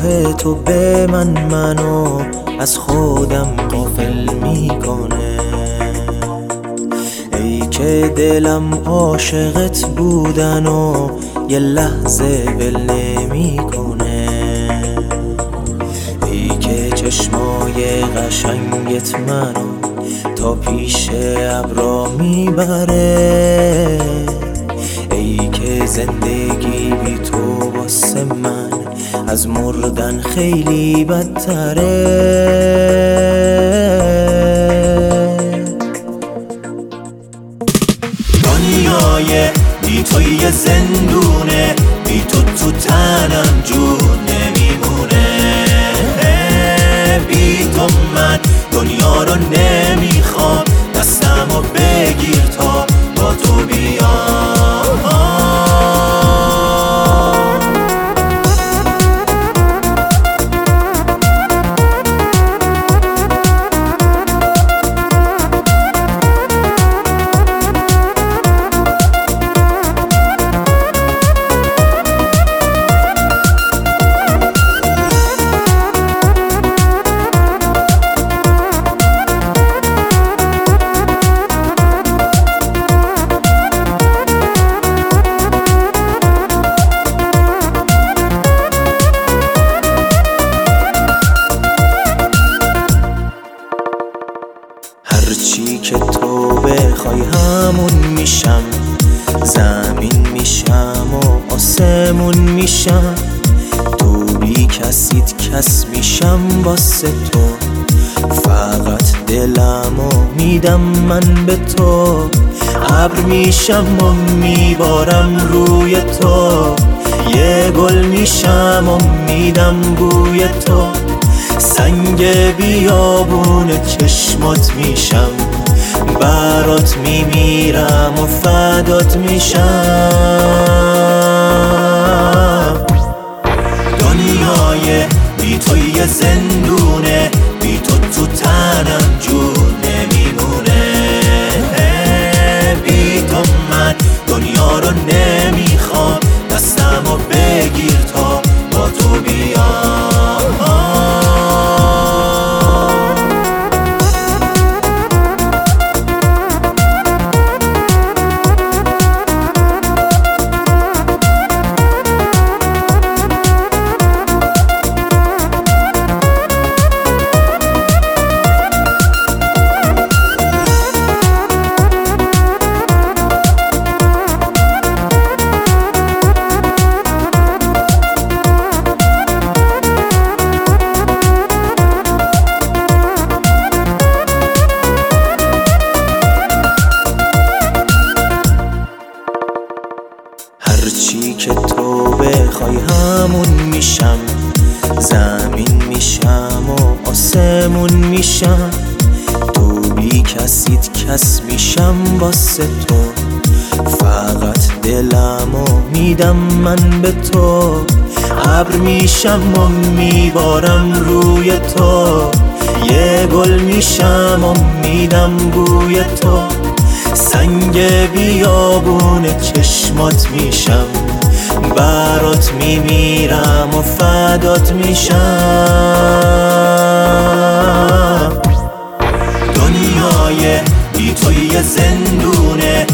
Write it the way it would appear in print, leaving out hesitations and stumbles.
نگاه تو به منو از خودم غافل میکنه. ای که دلم عاشقت بودن و یه لحظه ول نمیکنه. ای که چشمای قشنگت منو تا پیش ابرا میبره. ای که زندگی بی تو واسه من از مردن خیلی بدتره. دنیای بی تو یه زندونه، بی تو تو تنم جون نمیمونه. بی تو من دنیا رو نمیخوام، دستمو بگیر تا با تو بیام. هرچی که تو بخوای همون میشم، زمین میشم و آسمون میشم. تو بی کسیت کس میشم واسه تو، فقط دلمو میدم من به تو. ابر میشم و میبارم روی تو، یه گل میشم و میدم بوی تو. سنگ بیابون چشمات میشم، برات میمیرم و فدات میشم. دنیای بی تو یه زندونه، بی تو تو تنم جون نمیمونه. بی تو من دنیا رو نمیخوام، دستمو بگیر تا با تو بیام. هرچی که تو بخوای همون میشم، زمین میشم و آسمون میشم. تو بی کسیت کس میشم واسه تو، فقط دلمو میدم من به تو. ابر میشم و میبارم روی تو، یه گل میشم و میدم بوی تو. سنگ بیابون چشمات میشم، برات میمیرم و فدات میشم. دنیای بی تو یه زندونه،